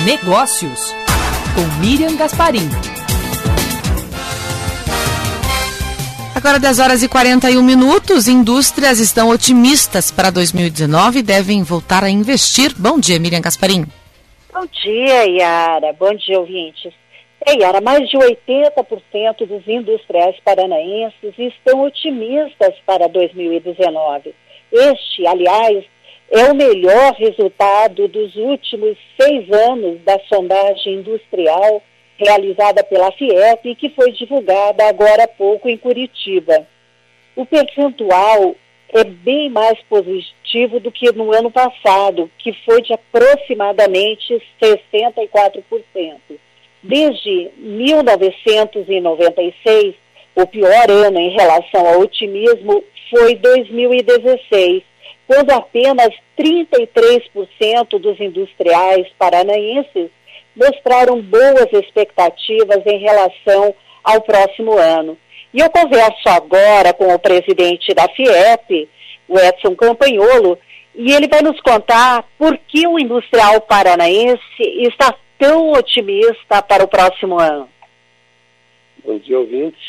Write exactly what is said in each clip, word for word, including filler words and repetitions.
Negócios, com Miriam Gasparim. Agora dez horas e quarenta e um minutos, indústrias estão otimistas para dois mil e dezenove e devem voltar a investir. Bom dia, Miriam Gasparim. Bom dia, Yara. Bom dia, ouvintes. É, Yara, mais de oitenta por cento dos industriais paranaenses estão otimistas para dois mil e dezenove. Este, aliás, é o melhor resultado dos últimos seis anos da sondagem industrial realizada pela FIEP e que foi divulgada agora há pouco em Curitiba. O percentual é bem mais positivo do que no ano passado, que foi de aproximadamente sessenta e quatro por cento. Desde mil novecentos e noventa e seis, o pior ano em relação ao otimismo foi dois mil e dezesseis, quando apenas trinta e três por cento dos industriais paranaenses mostraram boas expectativas em relação ao próximo ano. E eu converso agora com o presidente da FIEP, o Edson Campagnolo, e ele vai nos contar por que o industrial paranaense está tão otimista para o próximo ano. Bom dia, ouvintes.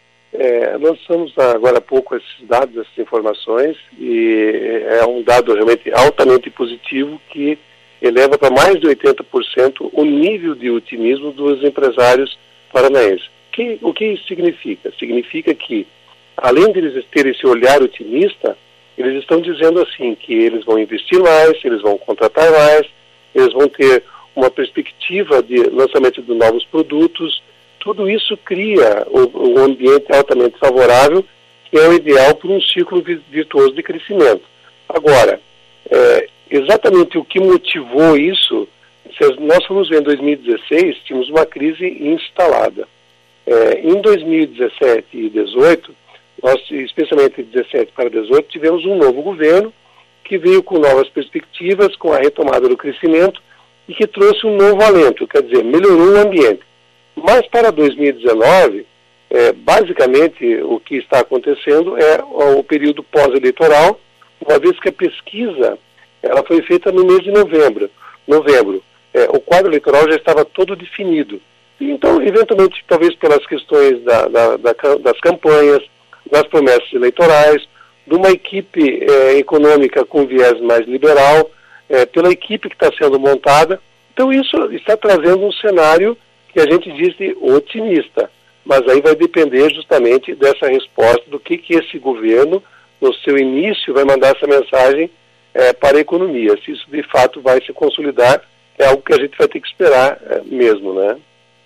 É, nós lançamos agora há pouco esses dados, essas informações, e é um dado realmente altamente positivo que eleva para mais de oitenta por cento o nível de otimismo dos empresários paranaenses. Que, o que isso significa? Significa que, além de eles terem esse olhar otimista, eles estão dizendo assim, que eles vão investir mais, eles vão contratar mais, eles vão ter uma perspectiva de lançamento de novos produtos. Tudo isso cria um ambiente altamente favorável, que é o ideal para um ciclo virtuoso de crescimento. Agora, é, exatamente o que motivou isso, se nós formos ver em dois mil e dezesseis, tínhamos uma crise instalada. É, em dois mil e dezessete e dois mil e dezoito, nós, especialmente de dezessete para dezoito, tivemos um novo governo que veio com novas perspectivas, com a retomada do crescimento e que trouxe um novo alento, quer dizer, melhorou o ambiente. Mas para dois mil e dezenove, é, basicamente o que está acontecendo é o período pós-eleitoral, uma vez que a pesquisa ela foi feita no mês de novembro. novembro. É, o quadro eleitoral já estava todo definido. E então, eventualmente, talvez pelas questões da, da, da, das campanhas, das promessas eleitorais, de uma equipe é, econômica com viés mais liberal, é, pela equipe que está sendo montada. Então isso está trazendo um cenário que a gente diz de otimista, mas aí vai depender justamente dessa resposta do que, que esse governo, no seu início, vai mandar essa mensagem é, para a economia. Se isso de fato vai se consolidar, é algo que a gente vai ter que esperar é, mesmo, né?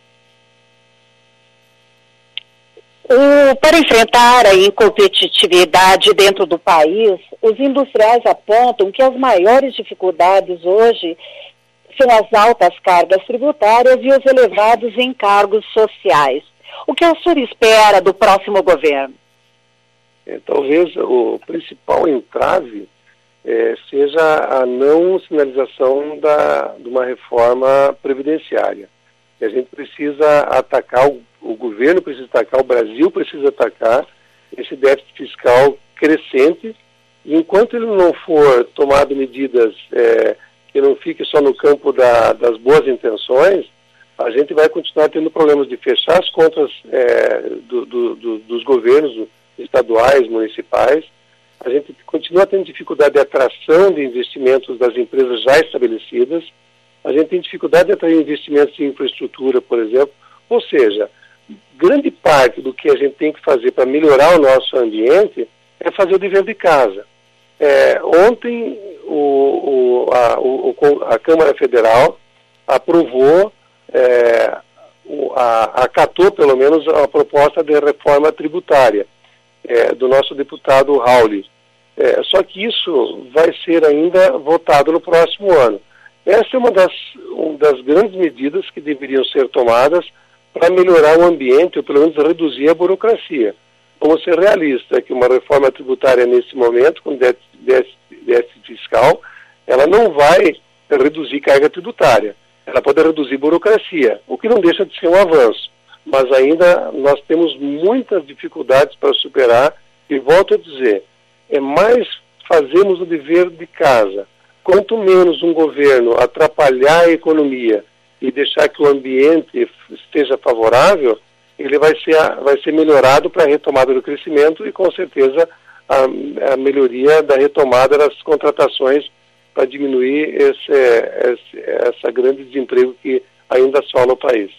O, para enfrentar a incompetitividade dentro do país, os industriais apontam que as maiores dificuldades hoje são as altas cargas tributárias e os elevados encargos sociais. O que a senhora espera do próximo governo? É, talvez o principal entrave é, seja a não sinalização da, de uma reforma previdenciária. E a gente precisa atacar, o, o governo precisa atacar, o Brasil precisa atacar esse déficit fiscal crescente, e enquanto ele não for tomado medidas é, que não fique só no campo da, das boas intenções, a gente vai continuar tendo problemas de fechar as contas é, do, do, do, dos governos estaduais, municipais. A gente continua tendo dificuldade de atração de investimentos das empresas já estabelecidas. A gente tem dificuldade de atrair investimentos em infraestrutura, por exemplo. Ou seja, grande parte do que a gente tem que fazer para melhorar o nosso ambiente é fazer o dever de casa. É, ontem o, o, a, o, a Câmara Federal aprovou, é, o, a, acatou pelo menos a proposta de reforma tributária é, do nosso deputado Rauli. É, só que isso vai ser ainda votado no próximo ano. Essa é uma das, uma das grandes medidas que deveriam ser tomadas para melhorar o ambiente, ou pelo menos reduzir a burocracia. Vamos ser realistas, que uma reforma tributária nesse momento, com déficit, déficit fiscal, ela não vai reduzir carga tributária. Ela pode reduzir burocracia, o que não deixa de ser um avanço. Mas ainda nós temos muitas dificuldades para superar, e volto a dizer, é mais fazermos o dever de casa. Quanto menos um governo atrapalhar a economia e deixar que o ambiente esteja favorável, ele vai ser, vai ser melhorado para a retomada do crescimento e, com certeza, a, a melhoria da retomada das contratações para diminuir esse, esse, essa grande desemprego que ainda assola o país.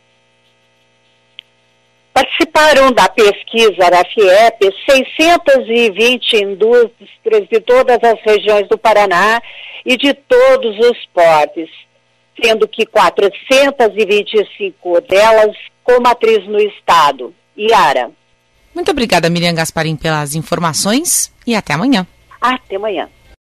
Participaram da pesquisa Arafiep seiscentas e vinte indústrias de todas as regiões do Paraná e de todos os portes, sendo que quatrocentas e vinte e cinco delas com matriz no estado. Yara. Muito obrigada, Miriam Gasparim, pelas informações e até amanhã. Até amanhã.